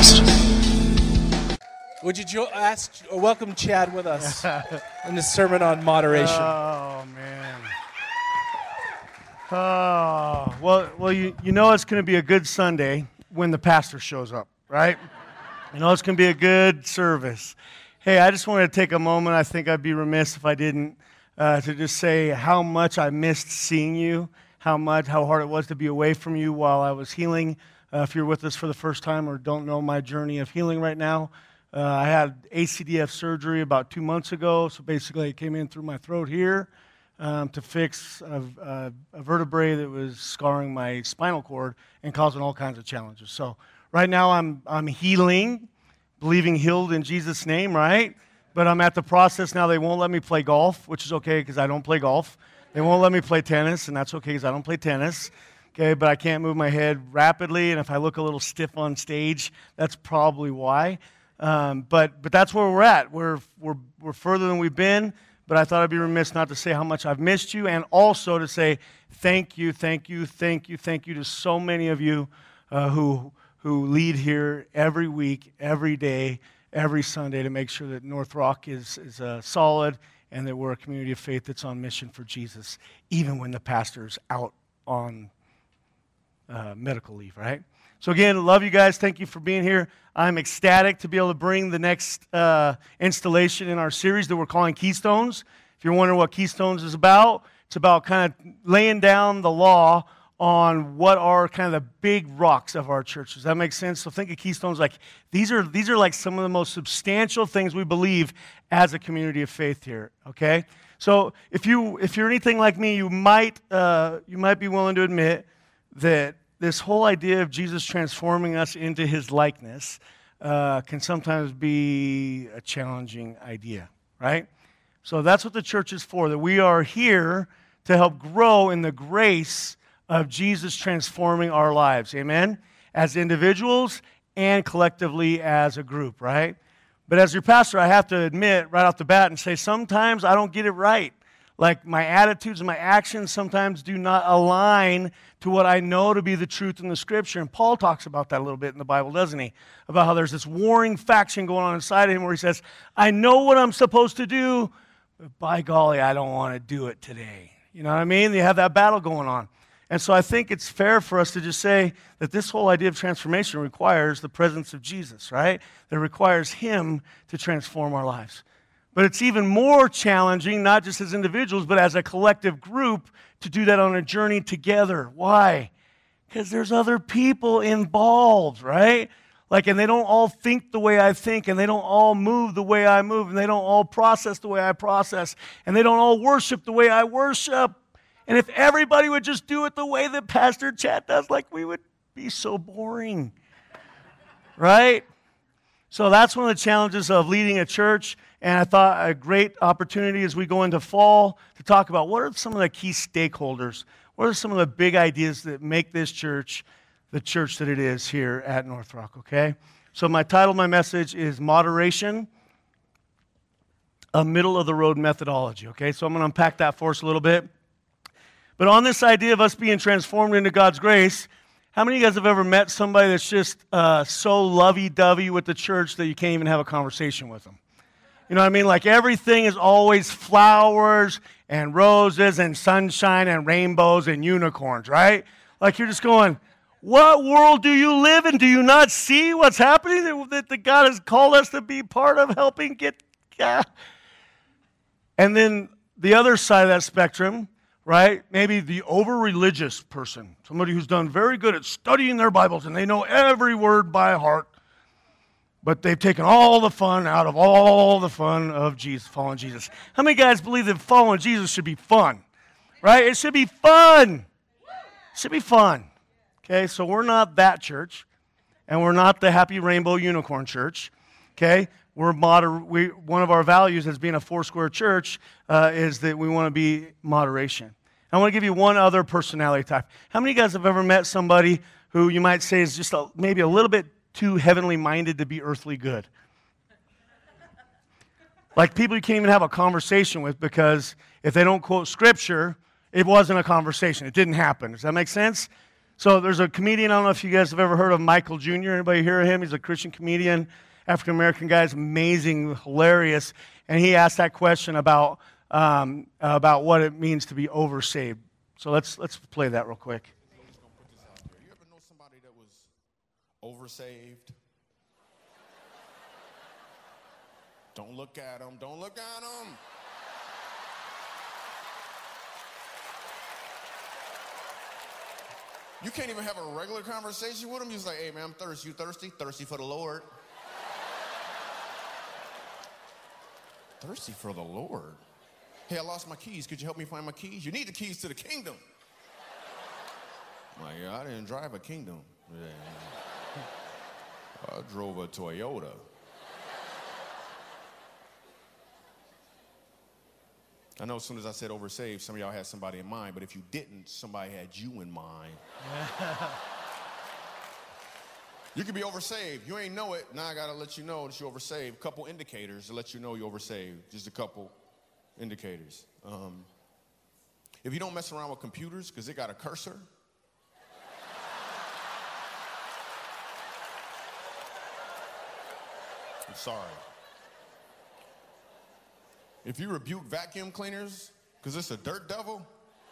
Podcast. Would you welcome Chad with us in this sermon on moderation? Oh, man. Oh, well, you know it's going to be a good Sunday when the pastor shows up, right? You know it's going to be a good service. Hey, I just wanted to take a moment. I think I'd be remiss if I didn't to just say how much I missed seeing you, how hard it was to be away from you while I was healing. If you're with us for the first time or don't know my journey of healing right now, I had ACDF surgery about 2 months ago. So basically, it came in through my throat here to fix a vertebrae that was scarring my spinal cord and causing all kinds of challenges. So right now, I'm healing, believing healed in Jesus' name, right? But I'm at the process now. They won't let me play golf, which is okay because I don't play golf. They won't let me play tennis, and that's okay because I don't play tennis. Okay, but I can't move my head rapidly, and if I look a little stiff on stage, that's probably why. But that's where we're at. We're further than we've been, but I thought I'd be remiss not to say how much I've missed you, and also to say thank you to so many of you who lead here every week, every day, every Sunday to make sure that North Rock is solid and that we're a community of faith that's on mission for Jesus, even when the pastor's out on medical leave, right? So again, love you guys. Thank you for being here. I'm ecstatic to be able to bring the next installation in our series that we're calling Keystones. If you're wondering what Keystones is about, it's about kind of laying down the law on what are kind of the big rocks of our church. Does that make sense? So think of Keystones like these are like some of the most substantial things we believe as a community of faith here. Okay, so if you're anything like me, you might be willing to admit that this whole idea of Jesus transforming us into His likeness can sometimes be a challenging idea, right? So that's what the church is for. That we are here to help grow in the grace of Jesus transforming our lives, amen? As individuals and collectively as a group, right? But as your pastor, I have to admit right off the bat and say sometimes I don't get it right. Like my attitudes and my actions sometimes do not align to what I know to be the truth in the Scripture. And Paul talks about that a little bit in the Bible, doesn't he? About how there's this warring faction going on inside of him where he says, I know what I'm supposed to do, but by golly, I don't want to do it today. You know what I mean? You have that battle going on. And so I think it's fair for us to just say that this whole idea of transformation requires the presence of Jesus, right? That requires Him to transform our lives. But it's even more challenging, not just as individuals, but as a collective group, to do that on a journey together. Why? Because there's other people involved, right? And they don't all think the way I think, and they don't all move the way I move, and they don't all process the way I process, and they don't all worship the way I worship. And if everybody would just do it the way that Pastor Chad does, we would be so boring, right? So that's one of the challenges of leading a church, and I thought a great opportunity as we go into fall to talk about what are some of the key stakeholders, what are some of the big ideas that make this church the church that it is here at North Rock, okay? So my title of my message is Moderation, a Middle-of-the-Road Methodology, okay? So I'm going to unpack that for us a little bit. But on this idea of us being transformed into God's grace, how many of you guys have ever met somebody that's just so lovey-dovey with the church that you can't even have a conversation with them? You know what I mean? Everything is always flowers and roses and sunshine and rainbows and unicorns, right? You're just going, what world do you live in? Do you not see what's happening that God has called us to be part of helping get? And then the other side of that spectrum, right? Maybe the over-religious person, somebody who's done very good at studying their Bibles and they know every word by heart, but they've taken all the fun out of all the fun of Jesus, following Jesus. How many guys believe that following Jesus should be fun, right? It should be fun. It should be fun. Okay, so we're not that church, and we're not the Happy Rainbow Unicorn Church, okay? One of our values as being a Foursquare church is that we want to be moderation. I want to give you one other personality type. How many of you guys have ever met somebody who you might say is just maybe a little bit too heavenly minded to be earthly good? People you can't even have a conversation with because if they don't quote Scripture, it wasn't a conversation. It didn't happen. Does that make sense? So there's a comedian, I don't know if you guys have ever heard of Michael Jr. Anybody hear of him? He's a Christian comedian, African-American guy. He's amazing, hilarious. And he asked that question about what it means to be oversaved. So let's play that real quick. I'm just going to put this out there. You ever know somebody that was oversaved? Don't look at them. Don't look at them. You can't even have a regular conversation with them. You're just like, hey, man, I'm thirsty. You thirsty? Thirsty for the Lord. Thirsty for the Lord. Hey, I lost my keys. Could you help me find my keys? You need the keys to the kingdom. I'm like, yeah, I didn't drive a kingdom. Yeah. I drove a Toyota. I know as soon as I said oversaved, some of y'all had somebody in mind, but if you didn't, somebody had you in mind. You could be oversaved. You ain't know it. Now I got to let you know that you're oversaved. A couple indicators to let you know you're oversaved. Just a couple indicators. If you don't mess around with computers because it got a cursor, I'm sorry. If you rebuke vacuum cleaners because it's a dirt devil,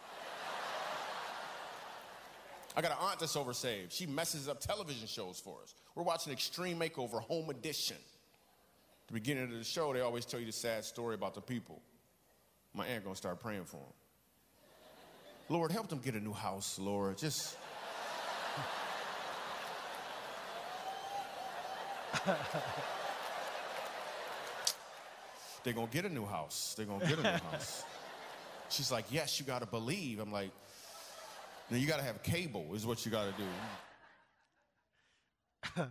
I got an aunt that's oversaved. She messes up television shows for us. We're watching Extreme Makeover Home Edition. At the beginning of the show, they always tell you the sad story about the people. My aunt gonna start praying for them. Lord, help them get a new house, Lord. Just... They're going to get a new house. They're going to get a new house. She's like, yes, you got to believe. I'm like, no, you got to have cable is what you got to do.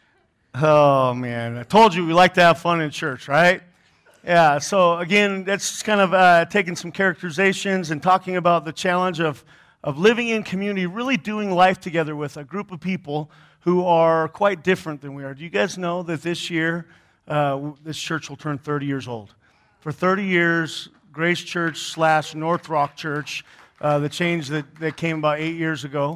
Oh, man. I told you we like to have fun in church, right? Yeah, so again, that's just kind of taking some characterizations and talking about the challenge of living in community, really doing life together with a group of people who are quite different than we are. Do you guys know that this year, this church will turn 30 years old? For 30 years, Grace Church / North Rock Church, the change that came about 8 years ago,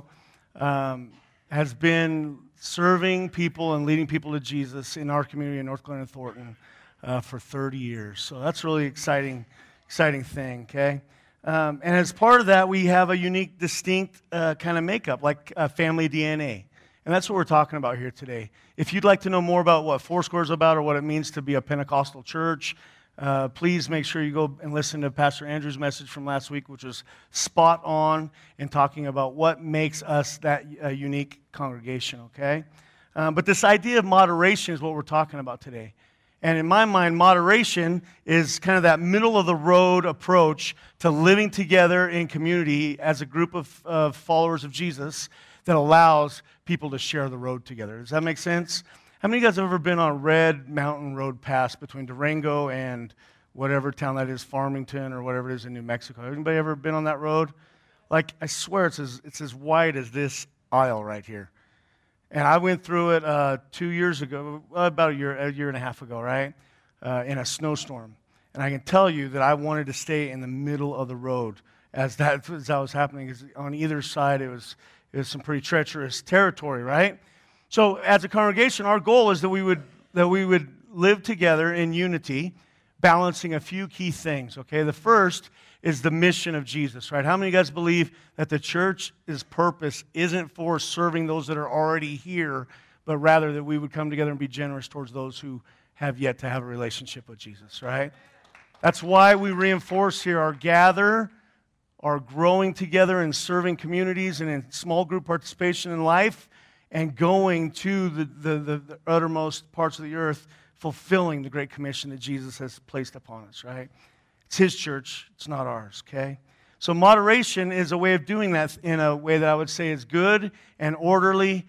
has been serving people and leading people to Jesus in our community in North Glen and Thornton for 30 years. So that's really exciting thing, okay? And as part of that, we have a unique, distinct kind of makeup, like family DNA. And that's what we're talking about here today. If you'd like to know more about what Foursquare is about or what it means to be a Pentecostal church, please make sure you go and listen to Pastor Andrew's message from last week, which was spot on in talking about what makes us that unique congregation, okay? But this idea of moderation is what we're talking about today. And in my mind, moderation is kind of that middle-of-the-road approach to living together in community as a group of followers of Jesus that allows people to share the road together. Does that make sense? How many of you guys have ever been on Red Mountain Road Pass between Durango and whatever town that is, Farmington or whatever it is in New Mexico? Anybody ever been on that road? Like, I swear it's as wide as this aisle right here. And I went through it 2 years ago, about a year and a half ago, right, in a snowstorm. And I can tell you that I wanted to stay in the middle of the road as that was happening. Because on either side, it was some pretty treacherous territory, right? So as a congregation, our goal is that we would live together in unity, balancing a few key things, okay? The first is the mission of Jesus, right? How many of you guys believe that the church's purpose isn't for serving those that are already here, but rather that we would come together and be generous towards those who have yet to have a relationship with Jesus, right? That's why we reinforce here our gather, our growing together and serving communities and in small group participation in life, and going to the uttermost parts of the earth, fulfilling the Great Commission that Jesus has placed upon us, right? It's His church, it's not ours, okay? So moderation is a way of doing that in a way that I would say is good and orderly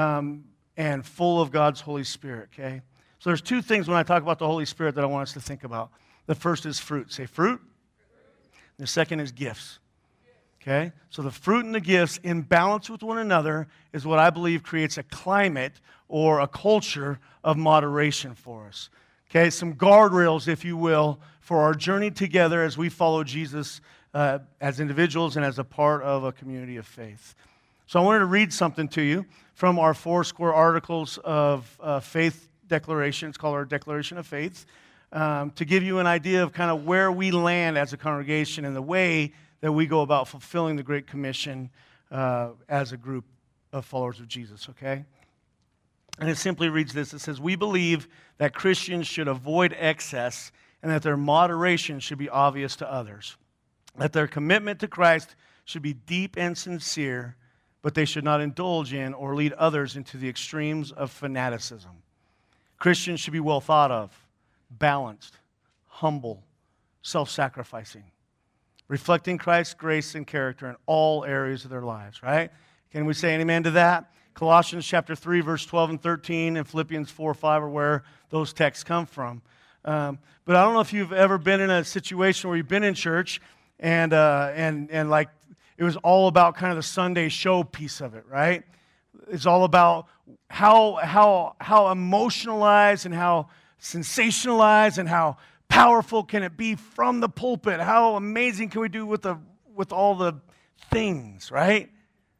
and full of God's Holy Spirit, okay? So there's two things when I talk about the Holy Spirit that I want us to think about. The first is fruit. Say fruit. The second is gifts. Okay? So the fruit and the gifts in balance with one another is what I believe creates a climate or a culture of moderation for us. Okay? Some guardrails, if you will, for our journey together as we follow Jesus as individuals and as a part of a community of faith. So I wanted to read something to you from our 4 square articles of faith declaration. It's called our Declaration of Faith, to give you an idea of kind of where we land as a congregation and the way that we go about fulfilling the Great Commission as a group of followers of Jesus, okay? And it simply reads this. It says, "We believe that Christians should avoid excess and that their moderation should be obvious to others. That their commitment to Christ should be deep and sincere, but they should not indulge in or lead others into the extremes of fanaticism. Christians should be well thought of, balanced, humble, self-sacrificing, reflecting Christ's grace and character in all areas of their lives," right? Can we say an amen to that? Colossians chapter 3, verse 12 and 13, and Philippians 4, 5 are where those texts come from. But I don't know if you've ever been in a situation where you've been in church and like it was all about kind of the Sunday show piece of it, right? It's all about how emotionalized and how sensationalized and how powerful can it be from the pulpit? How amazing can we do with all the things, right?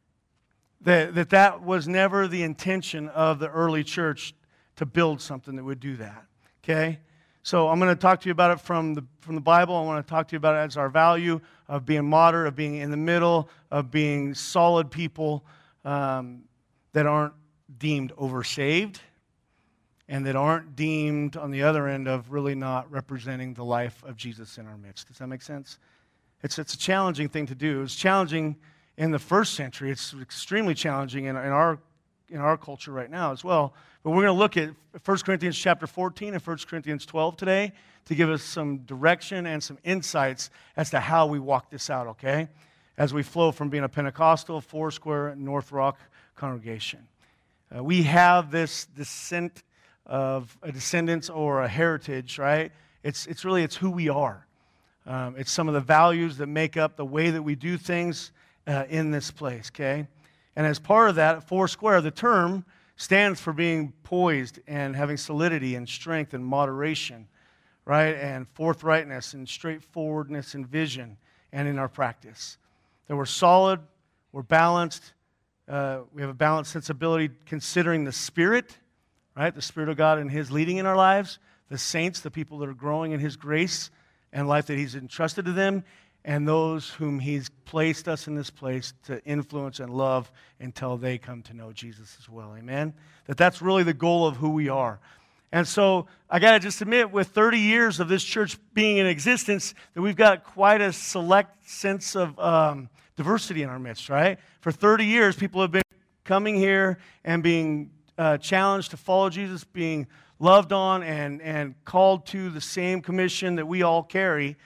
That was never the intention of the early church to build something that would do that, okay? So I'm going to talk to you about it from the Bible. I want to talk to you about it as our value of being moderate, of being in the middle, of being solid people that aren't deemed oversaved and that aren't deemed on the other end of really not representing the life of Jesus in our midst. Does that make sense? It's a challenging thing to do. It's challenging in the first century. It's extremely challenging in our culture right now as well. But we're going to look at 1 Corinthians chapter 14 and 1 Corinthians 12 today to give us some direction and some insights as to how we walk this out, okay? As we flow from being a Pentecostal, Foursquare, North Rock congregation. We have this descent of a descendants or a heritage, right? It's who we are. It's some of the values that make up the way that we do things in this place, okay? And as part of that, Foursquare, the term stands for being poised and having solidity and strength and moderation, right? And forthrightness and straightforwardness and vision and in our practice. That we're solid, we're balanced, we have a balanced sensibility considering the Spirit, right? The Spirit of God and His leading in our lives, the saints, the people that are growing in His grace and life that He's entrusted to them, and those whom He's placed us in this place to influence and love until they come to know Jesus as well. Amen? That's really the goal of who we are. And so I got to just admit, with 30 years of this church being in existence, that we've got quite a select sense of diversity in our midst, right? For 30 years, people have been coming here and being challenged to follow Jesus, being loved on and called to the same commission that we all carry.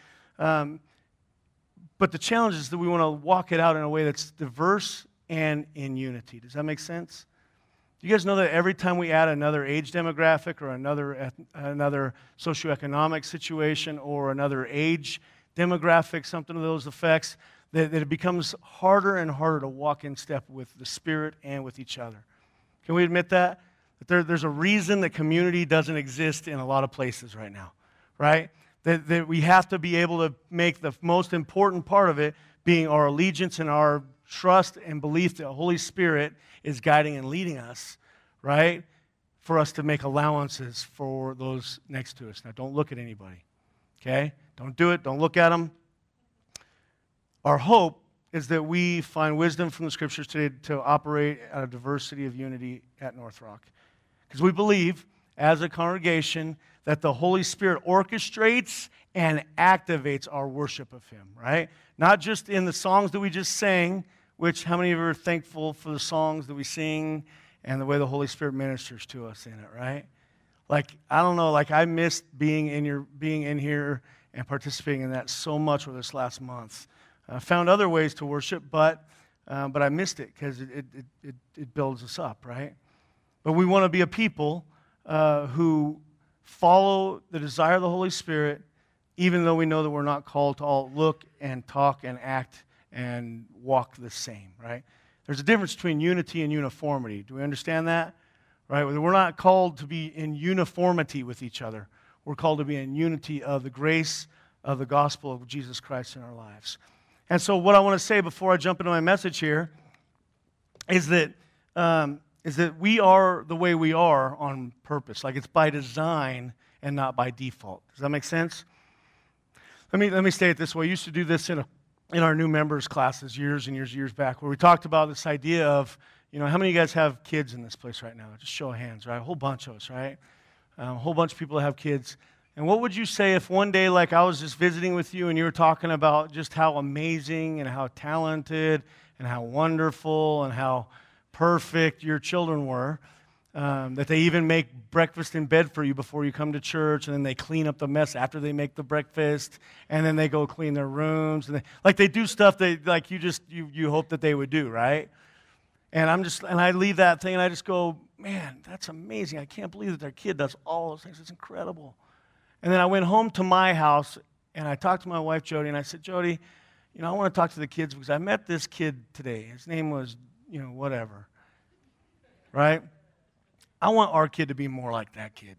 But the challenge is that we want to walk it out in a way that's diverse and in unity. Does that make sense? Do you guys know that every time we add another age demographic or another socioeconomic situation or another age demographic, something of those effects, that it becomes harder and harder to walk in step with the Spirit and with each other? Can we admit that? That there's a reason that community doesn't exist in a lot of places right now, right? That we have to be able to make the most important part of it being our allegiance and our trust and belief that the Holy Spirit is guiding and leading us, right? For us to make allowances for those next to us. Now, don't look at anybody, okay? Don't do it. Don't look at them. Our hope is that we find wisdom from the Scriptures today to operate at a diversity of unity at North Rock. Because we believe, as a congregation, that the Holy Spirit orchestrates and activates our worship of Him, right? Not just in the songs that we just sang, which how many of you are thankful for the songs that we sing and the way the Holy Spirit ministers to us in it, right? Like, I don't know, like I missed being in here and participating in that so much over this last month. I found other ways to worship, but I missed it because it builds us up, right? But we want to be a people who follow the desire of the Holy Spirit, even though we know that we're not called to all look and talk and act and walk the same, right? There's a difference between unity and uniformity. Do we understand that? Right? We're not called to be in uniformity with each other. We're called to be in unity of the grace of the gospel of Jesus Christ in our lives. And so what I want to say before I jump into my message here is that we are the way we are on purpose. Like it's by design and not by default. Does that make sense? Let me say it this way. I used to do this in our new members classes years and years back, where we talked about this idea of, how many of you guys have kids in this place right now? Just show of hands, right? A whole bunch of us, right? A whole bunch of people that have kids. And what would you say if one day, like I was just visiting with you and you were talking about just how amazing and how talented and how wonderful and how perfect your children were, that they even make breakfast in bed for you before you come to church, and then they clean up the mess after they make the breakfast, and then they go clean their rooms, and they do stuff that you hope that they would do, right? And I leave that thing and I just go, man, that's amazing. I can't believe that their kid does all those things. It's incredible. And then I went home to my house and I talked to my wife, Jody, and I said, Jody, I want to talk to the kids because I met this kid today. His name was, whatever, right? I want our kid to be more like that kid.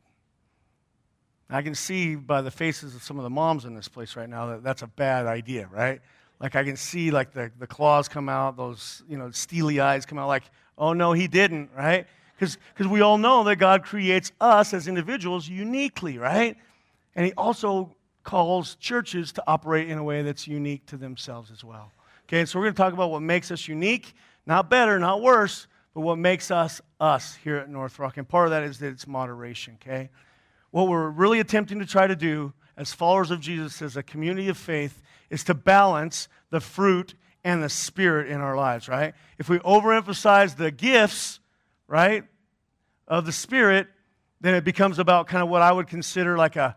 I can see by the faces of some of the moms in this place right now that that's a bad idea, right? Like I can see like the claws come out, those, steely eyes come out like, oh no, he didn't, right? Because we all know that God creates us as individuals uniquely, right? And he also calls churches to operate in a way that's unique to themselves as well. Okay, so we're going to talk about what makes us unique, not better, not worse, but what makes us here at North Rock. And part of that is that it's moderation, okay? What we're really attempting to try to do as followers of Jesus, as a community of faith, is to balance the fruit and the spirit in our lives, right? If we overemphasize the gifts, right, of the spirit, then it becomes about kind of what I would consider like a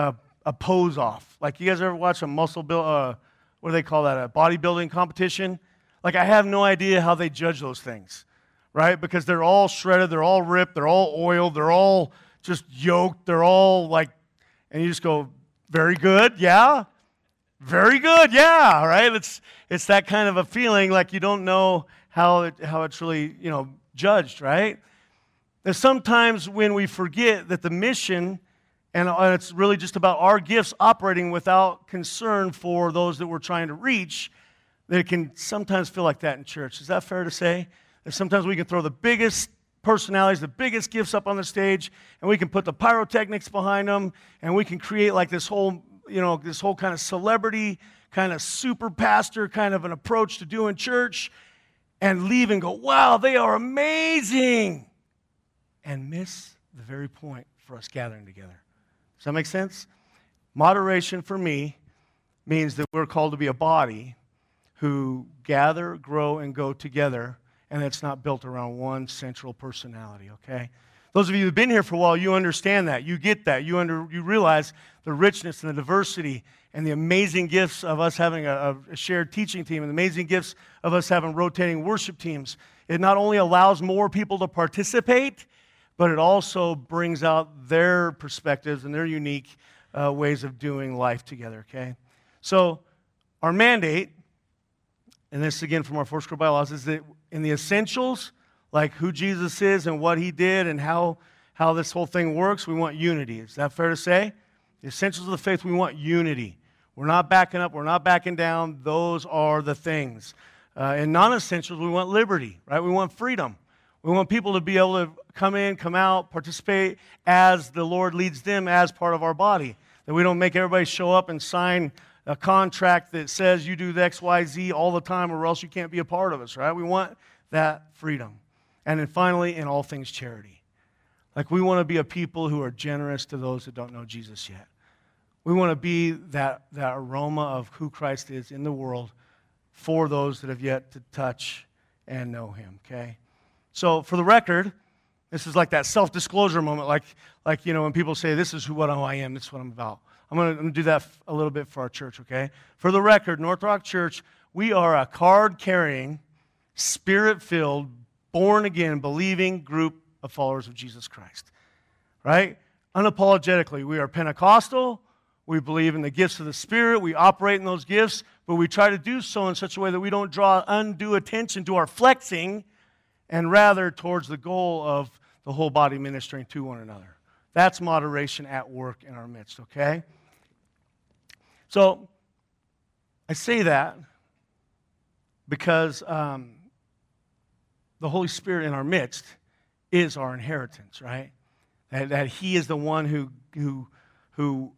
pose off. Like you guys ever watch a muscle build, what do they call that, a bodybuilding competition? Like I have no idea how they judge those things, right? Because they're all shredded, they're all ripped, they're all oiled, they're all just yoked, they're all like, and you just go, very good, yeah. Very good, yeah, right? It's that kind of a feeling like you don't know how it's really, judged, right? There's sometimes when we forget that the mission, and it's really just about our gifts operating without concern for those that we're trying to reach, that it can sometimes feel like that in church. Is that fair to say? That sometimes we can throw the biggest personalities, the biggest gifts up on the stage, and we can put the pyrotechnics behind them, and we can create like this whole kind of celebrity, kind of super pastor kind of an approach to doing church, and leave and go, wow, they are amazing, and miss the very point for us gathering together. Does that make sense? Moderation for me means that we're called to be a body who gather, grow, and go together, and it's not built around one central personality, okay? Those of you who've been here for a while, you understand that. You get that. You realize the richness and the diversity and the amazing gifts of us having a shared teaching team and the amazing gifts of us having rotating worship teams. It not only allows more people to participate, but it also brings out their perspectives and their unique ways of doing life together, okay? So our mandate, and this again from our Four Square Bylaws, is that in the essentials, like who Jesus is and what he did and how this whole thing works, we want unity. Is that fair to say? The essentials of the faith, we want unity. We're not backing up. We're not backing down. Those are the things. In non-essentials, we want liberty, right? We want freedom. We want people to be able to come in, come out, participate as the Lord leads them as part of our body. That we don't make everybody show up and sign a contract that says you do the X, Y, Z all the time or else you can't be a part of us, right? We want that freedom. And then finally, in all things, charity. Like we want to be a people who are generous to those that don't know Jesus yet. We want to be that aroma of who Christ is in the world for those that have yet to touch and know him, okay? So for the record, this is like that self-disclosure moment, like when people say, this is what I am, this is what I'm about. I'm going to do that a little bit for our church, okay? For the record, North Rock Church, we are a card-carrying, spirit-filled, born-again, believing group of followers of Jesus Christ, right? Unapologetically, we are Pentecostal. We believe in the gifts of the Spirit. We operate in those gifts, but we try to do so in such a way that we don't draw undue attention to our flexing and rather towards the goal of the whole body ministering to one another. That's moderation at work in our midst, okay? So I say that because the Holy Spirit in our midst is our inheritance, right? That He is the one who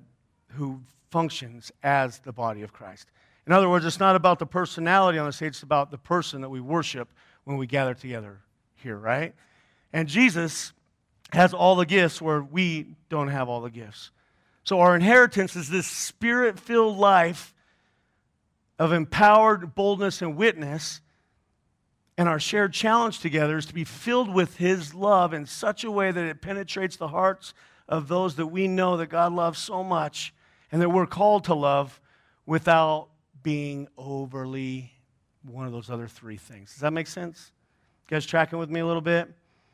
functions as the body of Christ. In other words, it's not about the personality on the stage, it's about the person that we worship when we gather together here, right? And Jesus has all the gifts where we don't have all the gifts. So our inheritance is this Spirit-filled life of empowered boldness and witness. And our shared challenge together is to be filled with His love in such a way that it penetrates the hearts of those that we know that God loves so much and that we're called to love without being overly one of those other three things. Does that make sense? You guys tracking with me a little bit?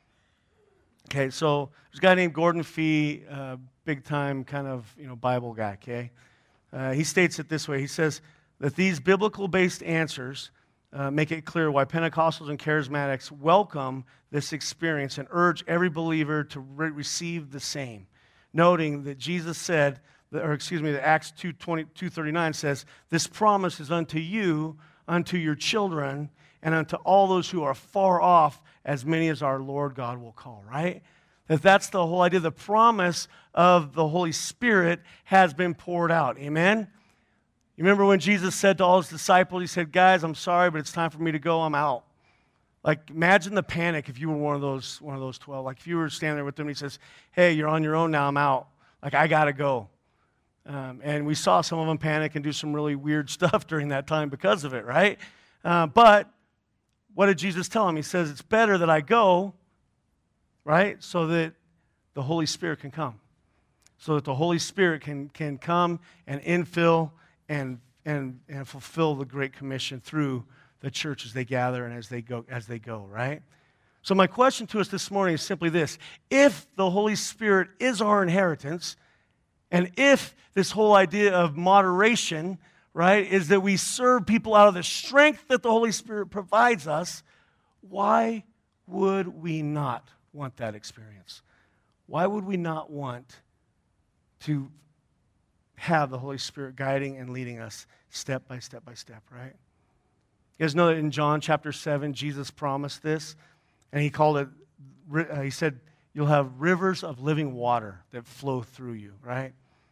Okay, so there's a guy named Gordon Fee, big time kind of Bible guy, okay? He states it this way. He says that these biblical-based answers make it clear why Pentecostals and Charismatics welcome this experience and urge every believer to receive the same, noting that Jesus said, that Acts 2:39 says, this promise is unto you, unto your children, and unto all those who are far off, as many as our Lord God will call, right? That's the whole idea. The promise of the Holy Spirit has been poured out. Amen? You remember when Jesus said to all His disciples, He said, guys, I'm sorry, but it's time for me to go. I'm out. Like, imagine the panic if you were one of those 12. Like, if you were standing there with them, He says, hey, you're on your own now. I'm out. Like, I got to go. And we saw some of them panic and do some really weird stuff during that time because of it, right? But what did Jesus tell him? He says, it's better that I go, right, so that the Holy Spirit can come. So that the Holy Spirit can come and infill and fulfill the Great Commission through the church as they gather and as they go, right? So my question to us this morning is simply this. If the Holy Spirit is our inheritance, and if this whole idea of moderation, right, is that we serve people out of the strength that the Holy Spirit provides us, why would we not want that experience? Why would we not want to have the Holy Spirit guiding and leading us step by step by step, right? You guys know that in John chapter 7, Jesus promised this, and He called it, He said, you'll have rivers of living water that flow through you, right?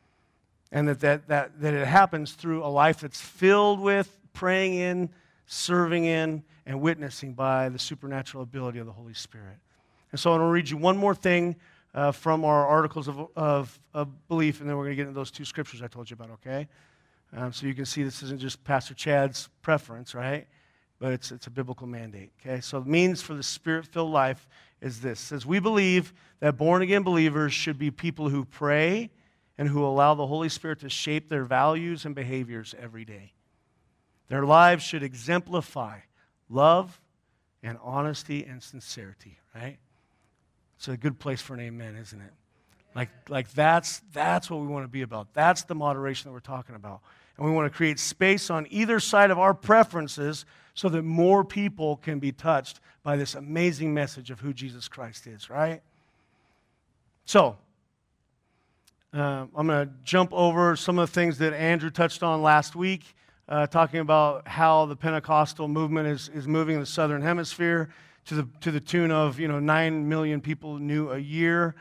And that it happens through a life that's filled with praying in, serving in, and witnessing by the supernatural ability of the Holy Spirit. And so I want to read you one more thing from our articles of belief, and then we're going to get into those two scriptures I told you about, okay? So you can see this isn't just Pastor Chad's preference, right? But it's a biblical mandate, okay? So the means for the Spirit-filled life is this. It says, we believe that born-again believers should be people who pray and who allow the Holy Spirit to shape their values and behaviors every day. Their lives should exemplify love and honesty and sincerity, right? It's a good place for an amen, isn't it? Like that's what we want to be about. That's the moderation that we're talking about. And we want to create space on either side of our preferences so that more people can be touched by this amazing message of who Jesus Christ is, right? So, I'm going to jump over some of the things that Andrew touched on last week, talking about how the Pentecostal movement is moving in the southern hemisphere to the tune of 9 million people new a year.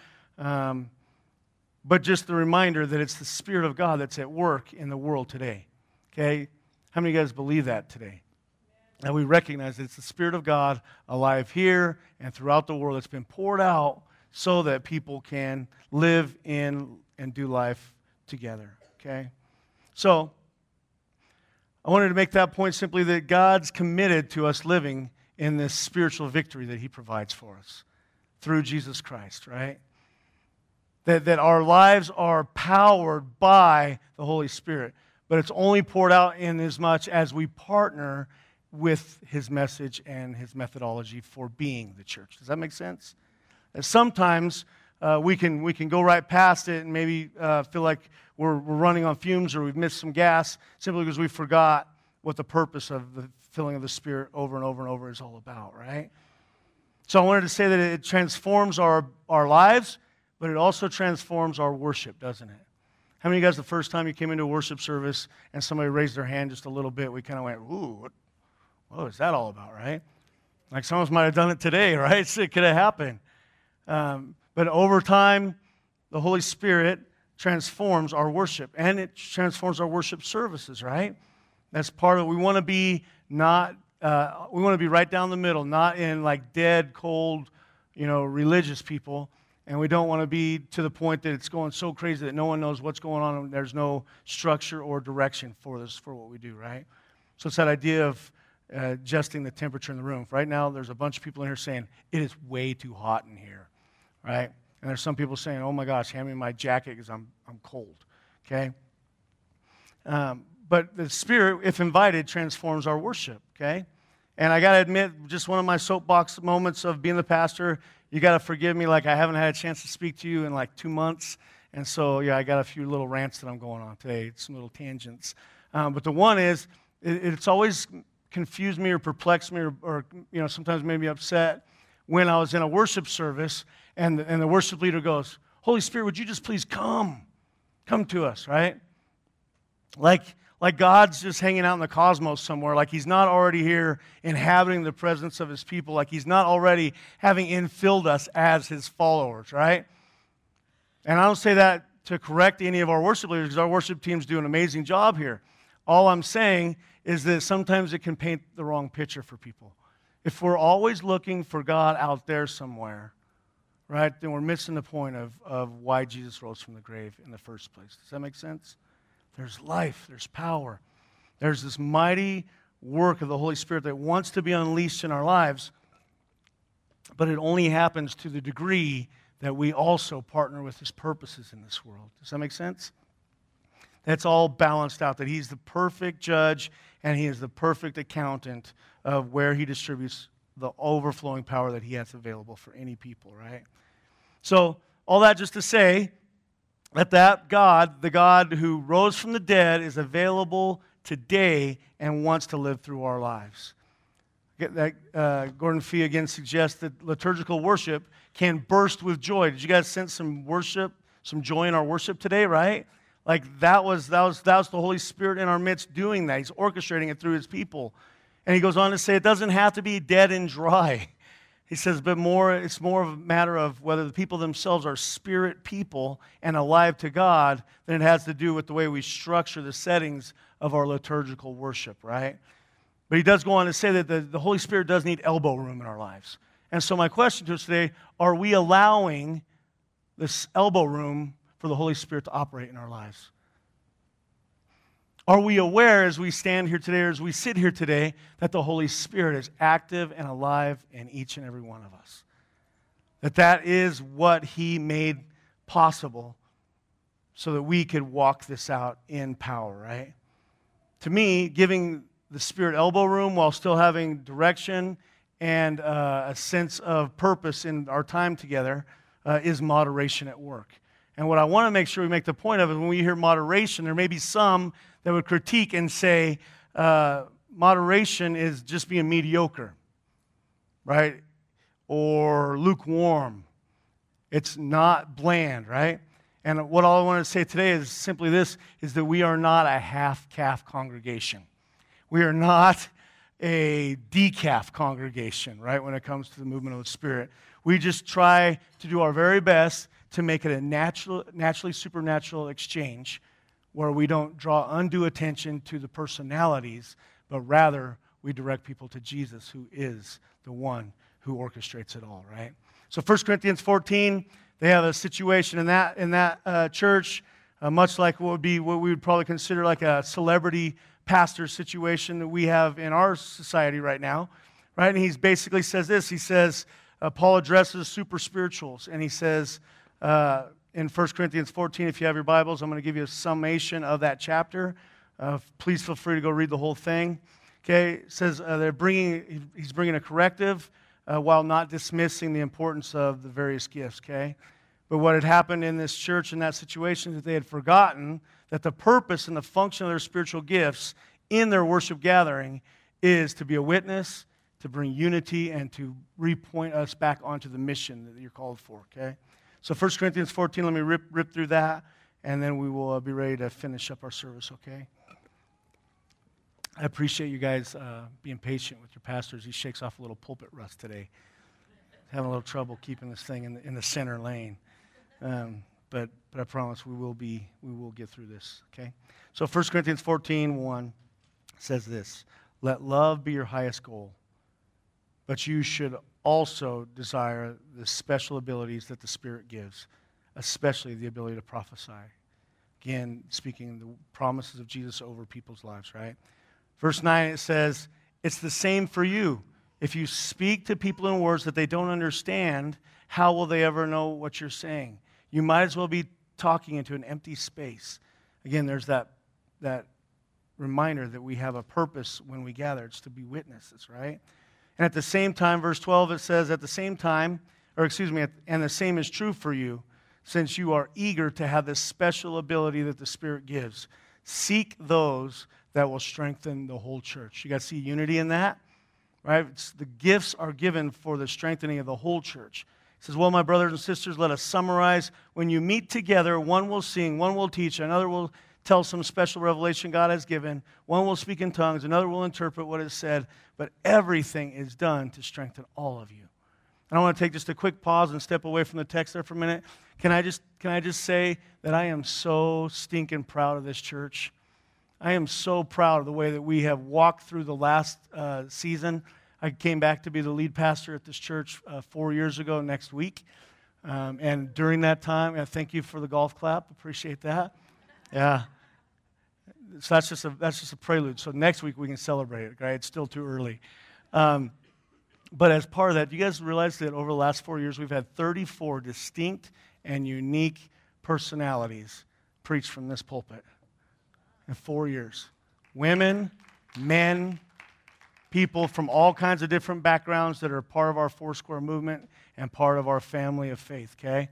But just the reminder that it's the Spirit of God that's at work in the world today. Okay? How many of you guys believe that today? And we recognize that it's the Spirit of God alive here and throughout the world that's been poured out so that people can live in and do life together, okay? So, I wanted to make that point simply that God's committed to us living in this spiritual victory that He provides for us through Jesus Christ, right? That our lives are powered by the Holy Spirit, but it's only poured out in as much as we partner with His message and His methodology for being the church. Does that make sense? And sometimes we can go right past it and maybe feel like we're running on fumes or we've missed some gas simply because we forgot what the purpose of the filling of the Spirit over and over and over is all about, right? So I wanted to say that it transforms our lives, but it also transforms our worship, doesn't it? How many of you guys, the first time you came into a worship service and somebody raised their hand just a little bit, we kind of went, ooh, what is that all about, right? Like some of us might have done it today, right? So it could have happened. But over time, the Holy Spirit transforms our worship, and it transforms our worship services, right? That's part of it. We want to be we want to be right down the middle, not in like dead, cold, religious people. And we don't want to be to the point that it's going so crazy that no one knows what's going on and there's no structure or direction for what we do, right? So it's that idea of adjusting the temperature in the room. Right now, there's a bunch of people in here saying, it is way too hot in here, right? And there's some people saying, oh my gosh, hand me my jacket because I'm cold, okay? But the Spirit, if invited, transforms our worship, okay? And I got to admit, just one of my soapbox moments of being the pastor, you got to forgive me, like I haven't had a chance to speak to you in like 2 months. And so, yeah, I got a few little rants that I'm going on today, some little tangents. But the one is, it's always confused me or perplexed me or sometimes made me upset when I was in a worship service and the worship leader goes, Holy Spirit, would you just please come to us, right? Like God's just hanging out in the cosmos somewhere, like he's not already here inhabiting the presence of his people, like he's not already having infilled us as his followers, right? And I don't say that to correct any of our worship leaders, because our worship teams do an amazing job here. All I'm saying is that sometimes it can paint the wrong picture for people. If we're always looking for God out there somewhere, right, then we're missing the point of why Jesus rose from the grave in the first place. Does that make sense? There's life, there's power. There's this mighty work of the Holy Spirit that wants to be unleashed in our lives, but it only happens to the degree that we also partner with his purposes in this world. Does that make sense? That's all balanced out, that he's the perfect judge and he is the perfect accountant of where he distributes the overflowing power that he has available for any people, right? So, all that just to say that God, the God who rose from the dead, is available today and wants to live through our lives. Gordon Fee again suggests that liturgical worship can burst with joy. Did you guys sense some worship, some joy in our worship today, right? Like that was the Holy Spirit in our midst doing that. He's orchestrating it through his people. And he goes on to say it doesn't have to be dead and dry. He says, but it's more of a matter of whether the people themselves are spirit people and alive to God than it has to do with the way we structure the settings of our liturgical worship, right? But he does go on to say that the Holy Spirit does need elbow room in our lives. And so my question to us today, are we allowing this elbow room for the Holy Spirit to operate in our lives? Are we aware as we stand here today, or as we sit here today, that the Holy Spirit is active and alive in each and every one of us? That is what he made possible so that we could walk this out in power, right? To me, giving the Spirit elbow room while still having direction and a sense of purpose in our time together is moderation at work. And what I want to make sure we make the point of is when we hear moderation, there may be some that would critique and say moderation is just being mediocre, right? Or lukewarm. It's not bland, right? And what all I want to say today is simply this, is that we are not a half-calf congregation. We are not a decaf congregation, right, when it comes to the movement of the Spirit. We just try to do our very best to make it a naturally supernatural exchange where we don't draw undue attention to the personalities, but rather we direct people to Jesus, who is the one who orchestrates it all, right? So 1 Corinthians 14, they have a situation in that church, much like what we would probably consider like a celebrity pastor situation that we have in our society right now, right? And he basically says this. He says, Paul addresses super spirituals, and he says, in 1 Corinthians 14, if you have your Bibles, I'm going to give you a summation of that chapter. Please feel free to go read the whole thing. Okay, it says he's bringing a corrective while not dismissing the importance of the various gifts, okay? But what had happened in this church in that situation is that they had forgotten that the purpose and the function of their spiritual gifts in their worship gathering is to be a witness, to bring unity, and to repoint us back onto the mission that you're called for, okay? So 1 Corinthians 14, let me rip through that, and then we will be ready to finish up our service, okay? I appreciate you guys being patient with your pastors. He shakes off a little pulpit rust today. Having a little trouble keeping this thing in the center lane. But I promise we will get through this, okay? So 1 Corinthians 14:1 says this, let love be your highest goal, but you should also desire the special abilities that the Spirit gives, especially the ability to prophesy. Again, speaking the promises of Jesus over people's lives, right? Verse 9, it says, it's the same for you. If you speak to people in words that they don't understand, how will they ever know what you're saying? You might as well be talking into an empty space. Again, there's that reminder that we have a purpose when we gather. It's to be witnesses, right? And at the same time, verse 12, it says, and the same is true for you, since you are eager to have this special ability that the Spirit gives. Seek those that will strengthen the whole church. You guys see unity in that? Right? The gifts are given for the strengthening of the whole church. It says, well, my brothers and sisters, let us summarize. When you meet together, one will sing, one will teach, another will tell some special revelation God has given, one will speak in tongues, another will interpret what is said, but everything is done to strengthen all of you. And I want to take just a quick pause and step away from the text there for a minute. Can I just say that I am so stinking proud of this church? I am so proud of the way that we have walked through the last season. I came back to be the lead pastor at this church 4 years ago next week. And during that time, I thank you for the golf clap. Appreciate that. Yeah. So that's just a prelude. So next week we can celebrate it, right? It's still too early. But as part of that, do you guys realize that over the last 4 years we've had 34 distinct and unique personalities preach from this pulpit? In 4 years. Women, men, people from all kinds of different backgrounds that are part of our Foursquare movement and part of our family of faith, okay?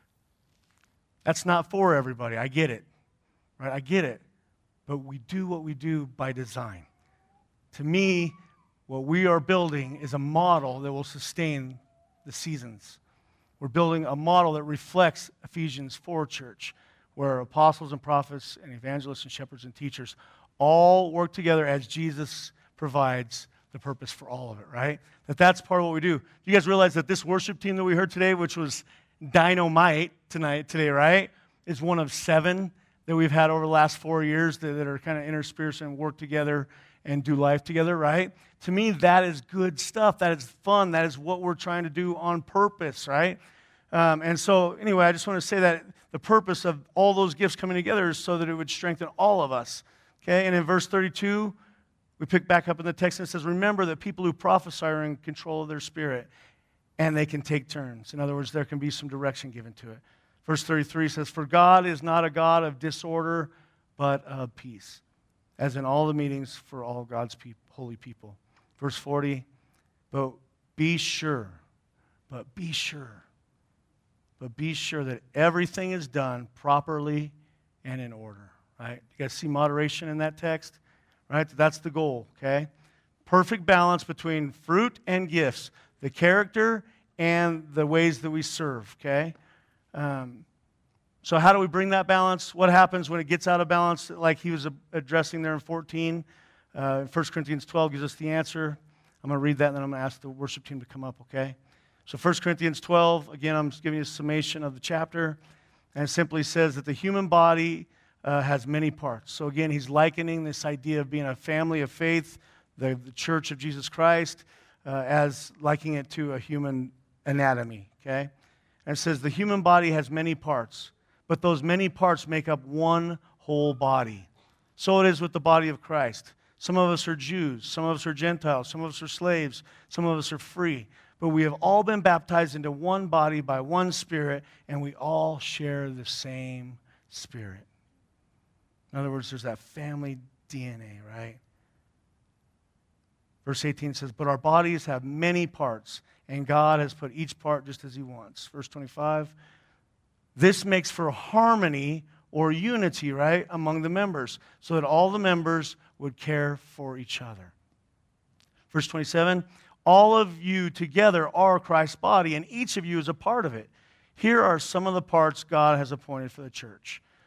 That's not for everybody. I get it. Right? I get it. But we do what we do by design. To me, what we are building is a model that will sustain the seasons. We're building a model that reflects Ephesians 4 church, where apostles and prophets and evangelists and shepherds and teachers all work together as Jesus provides the purpose for all of it, right? That's part of what we do. You guys realize that this worship team that we heard today, which was dynamite today, right, is one of 7 that we've had over the last 4 years that are kind of interspersed and work together and do life together, right? To me, that is good stuff. That is fun. That is what we're trying to do on purpose, right? And so, anyway, I just want to say that the purpose of all those gifts coming together is so that it would strengthen all of us, okay? And in verse 32, we pick back up in the text and it says, remember that people who prophesy are in control of their spirit, and they can take turns. In other words, there can be some direction given to it. Verse 33 says, for God is not a God of disorder, but of peace, as in all the meetings for all God's holy people. Verse 40, but be sure that everything is done properly and in order, right? You guys see moderation in that text, right? That's the goal, okay? Perfect balance between fruit and gifts, the character and the ways that we serve, okay? So how do we bring that balance? What happens when it gets out of balance, like he was addressing there in 14? 1 Corinthians 12 gives us the answer. I'm going to read that, and then I'm going to ask the worship team to come up, okay? So 1 Corinthians 12, again, I'm just giving you a summation of the chapter, and it simply says that the human body has many parts. So again, he's likening this idea of being a family of faith, the church of Jesus Christ, as likening it to a human anatomy, okay? And it says the human body has many parts, but those many parts make up one whole body. So it is with the body of Christ. Some of us are Jews, some of us are Gentiles, some of us are slaves, some of us are free. But we have all been baptized into one body by one Spirit, and we all share the same Spirit. In other words, there's that family DNA, right? Verse 18 says, but our bodies have many parts, and God has put each part just as he wants. Verse 25, this makes for harmony or unity, right, among the members, so that all the members would care for each other. Verse 27, all of you together are Christ's body, and each of you is a part of it. Here are some of the parts God has appointed for the church.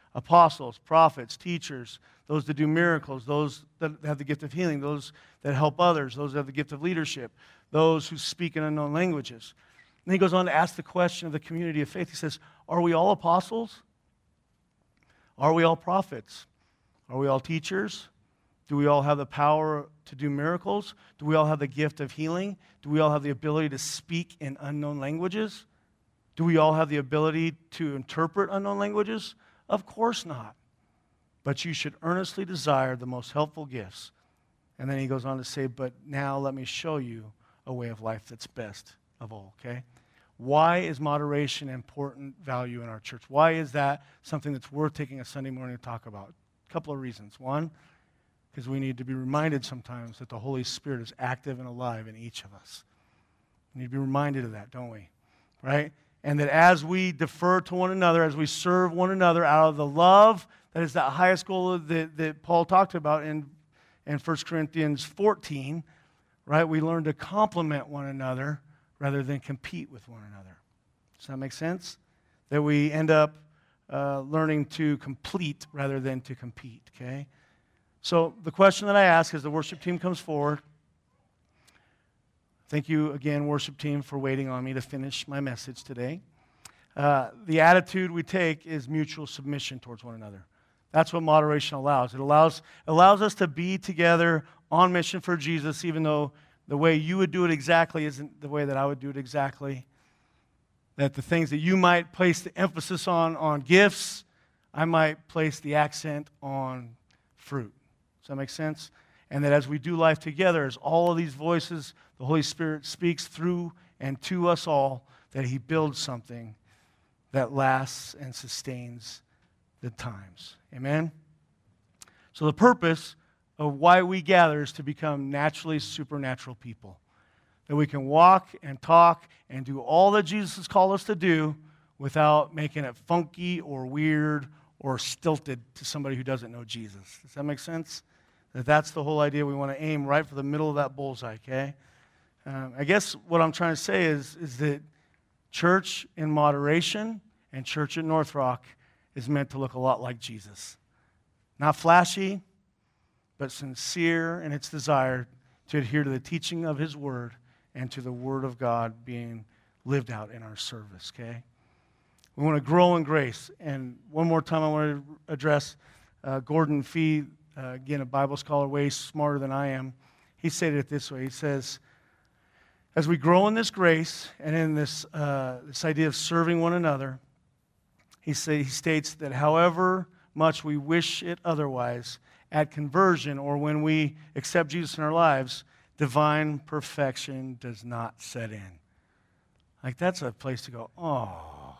apostles, prophets, teachers, those that do miracles, those that have the gift of healing, those that help others, those that have the gift of leadership, those who speak in unknown languages. And he goes on to ask the question of the community of faith. He says, are we all apostles? Are we all prophets? Are we all teachers? Do we all have the power to do miracles? Do we all have the gift of healing? Do we all have the ability to speak in unknown languages? Do we all have the ability to interpret unknown languages? Of course not. But you should earnestly desire the most helpful gifts. And then he goes on to say, but now let me show you a way of life that's best of all, okay? Why is moderation an important value in our church? Why is that something that's worth taking a Sunday morning to talk about? A couple of reasons. One, because we need to be reminded sometimes that the Holy Spirit is active and alive in each of us. We need to be reminded of that, don't we? Right? And that as we defer to one another, as we serve one another out of the love, that is the highest goal that Paul talked about in 1 Corinthians 14, right? We learn to complement one another rather than compete with one another. Does that make sense? That we end up learning to complete rather than to compete, okay? So the question that I ask as the worship team comes forward, thank you again, worship team, for waiting on me to finish my message today. The attitude we take is mutual submission towards one another. That's what moderation allows. It allows us to be together on mission for Jesus, even though the way you would do it exactly isn't the way that I would do it exactly. That the things that you might place the emphasis on gifts, I might place the accent on fruit. Does that make sense? And that as we do life together, as all of these voices, the Holy Spirit speaks through and to us all, that He builds something that lasts and sustains the times. Amen? So the purpose of why we gather is to become naturally supernatural people. That we can walk and talk and do all that Jesus has called us to do without making it funky or weird or stilted to somebody who doesn't know Jesus. Does that make sense? That's the whole idea. We want to aim right for the middle of that bullseye, okay? I guess what I'm trying to say is that church in moderation and church at North Rock is meant to look a lot like Jesus. Not flashy, but sincere in its desire to adhere to the teaching of His Word and to the Word of God being lived out in our service, okay? We want to grow in grace. And one more time I want to address Gordon Fee, again, a Bible scholar way smarter than I am. He stated it this way. He says, as we grow in this grace and in this idea of serving one another, he states that however much we wish it otherwise, at conversion or when we accept Jesus in our lives, divine perfection does not set in. Like, that's a place to go, oh.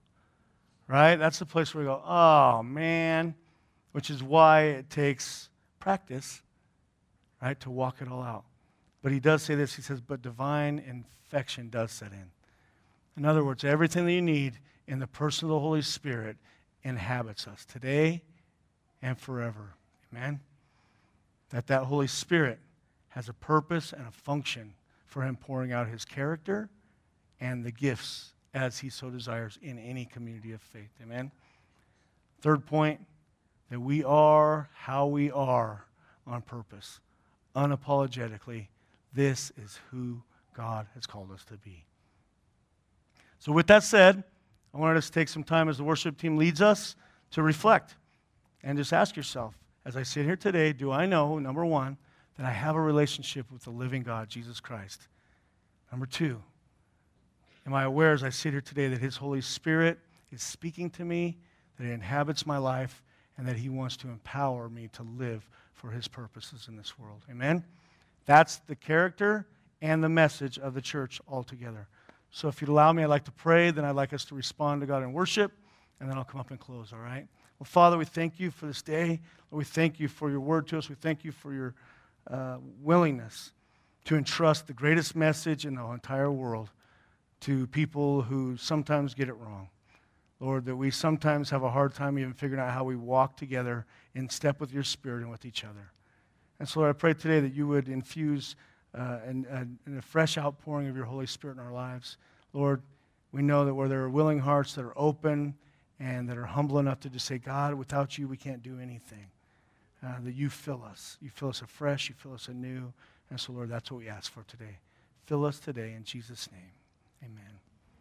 Right? That's the place where we go, oh, man. Which is why it takes practice, right, to walk it all out. But he does say this. He says, but divine infection does set in. In other words, everything that you need in the person of the Holy Spirit inhabits us today and forever. Amen? That Holy Spirit has a purpose and a function for Him pouring out His character and the gifts as He so desires in any community of faith. Amen? Third point, that we are how we are on purpose. Unapologetically, this is who God has called us to be. So with that said, I wanted us to take some time as the worship team leads us to reflect and just ask yourself, as I sit here today, do I know, number one, that I have a relationship with the living God, Jesus Christ? Number two, am I aware as I sit here today that His Holy Spirit is speaking to me, that He inhabits my life, and that He wants to empower me to live for His purposes in this world? Amen? That's the character and the message of the church altogether. So if you'd allow me, I'd like to pray, then I'd like us to respond to God in worship, and then I'll come up and close, all right? Well, Father, we thank You for this day. We thank You for Your word to us. We thank You for Your willingness to entrust the greatest message in the entire world to people who sometimes get it wrong. Lord, that we sometimes have a hard time even figuring out how we walk together in step with Your Spirit and with each other. And so, Lord, I pray today that You would infuse a fresh outpouring of Your Holy Spirit in our lives. Lord, we know that where there are willing hearts that are open and that are humble enough to just say, God, without you, we can't do anything. That you fill us. You fill us afresh. You fill us anew. And so, Lord, that's what we ask for today. Fill us today in Jesus' name. Amen.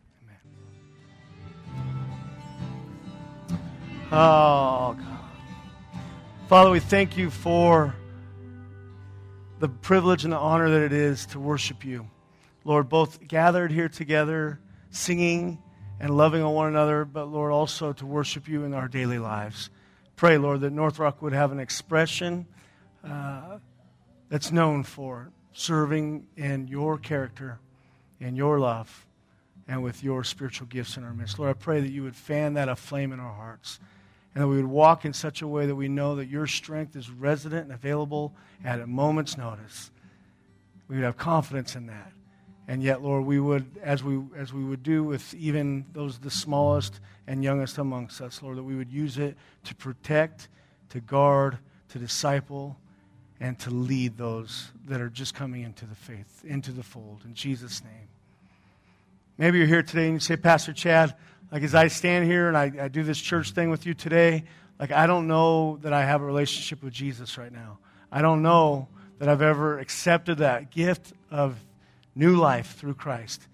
Amen. Oh, God. Father, we thank you for the privilege and the honor that it is to worship you. Lord, both gathered here together, singing and loving on one another, but, Lord, also to worship you in our daily lives. Pray, Lord, that North Rock would have an expression that's known for serving in your character, in your love, and with your spiritual gifts in our midst. Lord, I pray that you would fan that aflame in our hearts, and that we would walk in such a way that we know that your strength is resident and available at a moment's notice. We would have confidence in that. And yet, Lord, we would, as we would do with even those the smallest and youngest amongst us, Lord, that we would use it to protect, to guard, to disciple, and to lead those that are just coming into the faith, into the fold. In Jesus' name. Maybe you're here today and you say, Pastor Chad, like as I stand here and I do this church thing with you today, like I don't know that I have a relationship with Jesus right now. I don't know that I've ever accepted that gift of new life through Christ.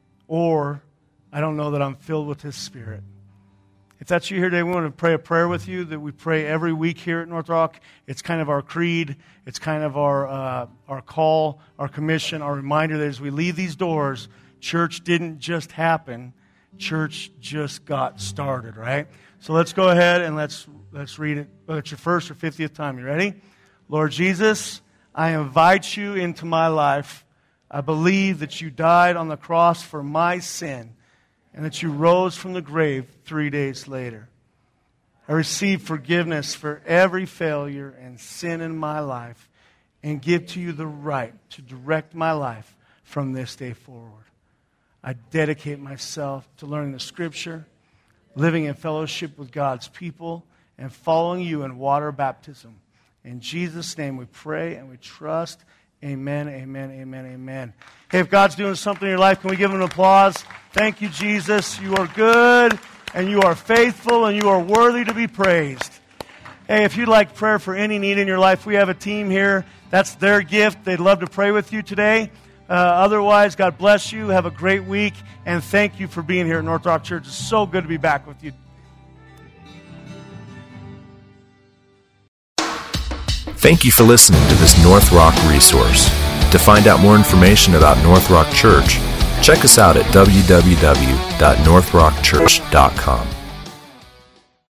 Or I don't know that I'm filled with His Spirit. If that's you here today, we want to pray a prayer with you that we pray every week here at North Rock. It's kind of our creed. It's kind of our call, our commission, our reminder that as we leave these doors, church didn't just happen. Church just got started, right? So let's go ahead and let's read it. Whether it's your first or 50th time. You ready? Lord Jesus, I invite you into my life. I believe that you died on the cross for my sin and that you rose from the grave 3 days later. I receive forgiveness for every failure and sin in my life and give to you the right to direct my life from this day forward. I dedicate myself to learning the Scripture, living in fellowship with God's people, and following you in water baptism. In Jesus' name we pray and we trust. Amen, amen, amen, amen. Hey, if God's doing something in your life, can we give Him an applause? Thank you, Jesus. You are good, and you are faithful, and you are worthy to be praised. Hey, if you'd like prayer for any need in your life, we have a team here. That's their gift. They'd love to pray with you today. Otherwise, God bless you. Have a great week, and thank you for being here at North Rock Church. It's so good to be back with you. Thank you for listening to this North Rock resource. To find out more information about North Rock Church, check us out at www.northrockchurch.com.